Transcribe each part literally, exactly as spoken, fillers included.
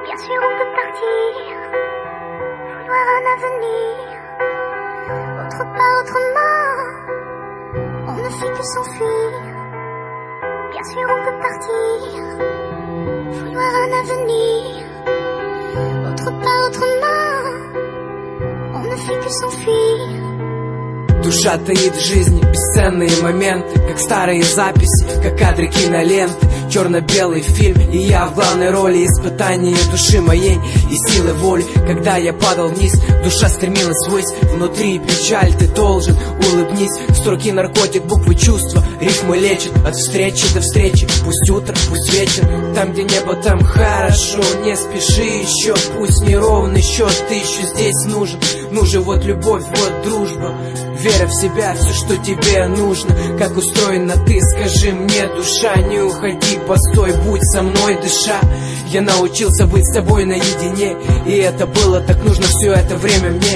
Bien sûr on peut partir, vouloir un avenir, autre part autrement, on ne fait que s'enfuir. Bien sûr on peut partir, vouloir un avenir, autre part autrement, on ne fait que s'enfuir. Душа таит в жизни бесценные моменты, как старые записи, как кадры киноленты. Черно-белый фильм, и я в главной роли. Испытание души моей и силы воли. Когда я падал вниз, душа стремилась ввысь. Внутри печаль, ты должен, улыбнись. Строки наркотик, буквы чувства, рифмы лечат. От встречи до встречи, пусть утро, пусть вечер. Там, где небо, там хорошо. Не спеши еще, пусть неровный счет. Ты еще здесь нужен, нужен вот любовь, вот дружба. Вера в себя, все, что тебе нужно. Как устроена ты, скажи мне, душа. Не уходи, постой, будь со мной, дыша. Я научился быть с тобой наедине, и это было так нужно все это время мне.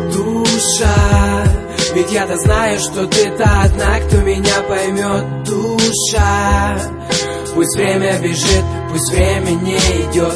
Душа, ведь я-то знаю, что ты-то одна, кто меня поймет. Душа, пусть время бежит, пусть время не идет.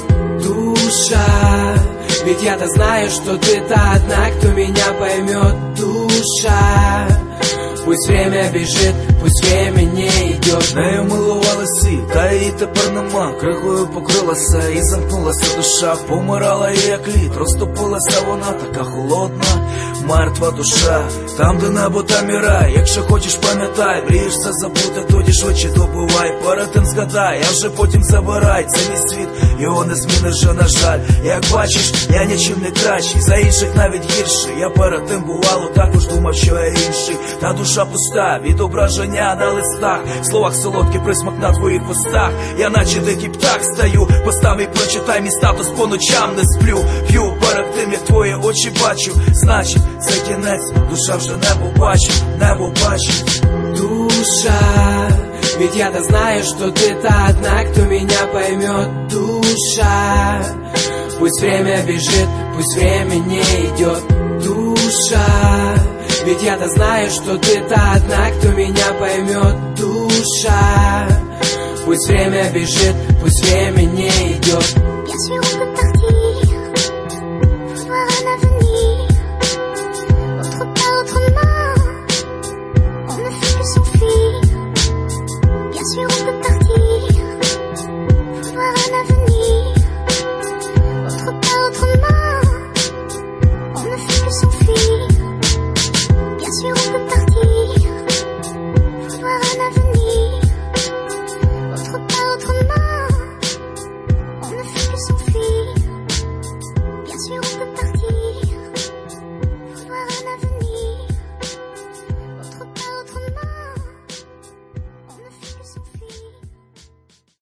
Душа, ведь я-то знаю, что ты-то одна, кто меня поймет. Душа, пусть время бежит, пусть время не йдет. Нею милувалися, та її тепер нема. Кригою покрилася і замкнулася душа. Помирала її як лід, розтопилася вона, така холодна, мертва душа. Там, де небо, там і рай. Якщо хочеш, пам'ятай, мрієш це забути, тоді швидше добувай. Перед тим згадай, а вже потім забирай. Це мій світ, його не зміниш вже, на жаль. Як бачиш, я нічим не кращий, за інших навіть гірший. Я перед тим бувало також думав, що я інший. Та душа пуста, відображення на листах, в словах солодкий присмак на твоїх устах. Я наче дикий птах стаю, постав і прочитай мій статус, по ночам не сплю. П'ю перед тим, як твої очі бачу. Значить, це кінець, душа вже не побачить, не побачить. Душа, ведь я-то знаю, что ты-то одна, кто меня поймет. Душа, пусть время бежит, пусть время не идет. Душа, ведь я-то знаю, что ты-то одна, кто меня поймет. Душа, пусть время бежит, пусть время не идет.